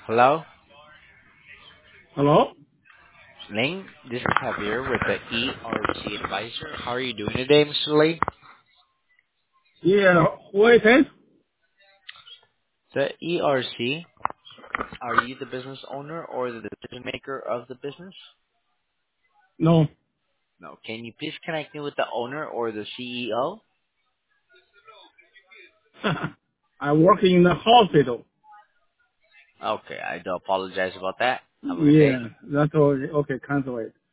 Hello, Hello? Ling. This is Javier with the ERC Advisor. How are you doing today, Mr. Lee? Yeah, who is it? The ERC. Are you the business owner or the decision maker of the business? No. No. Can you please connect me with the owner or the CEO? I work in the hospital. Okay, I do apologize about that. Have a good day. Yeah, that's all. Okay, cancel it.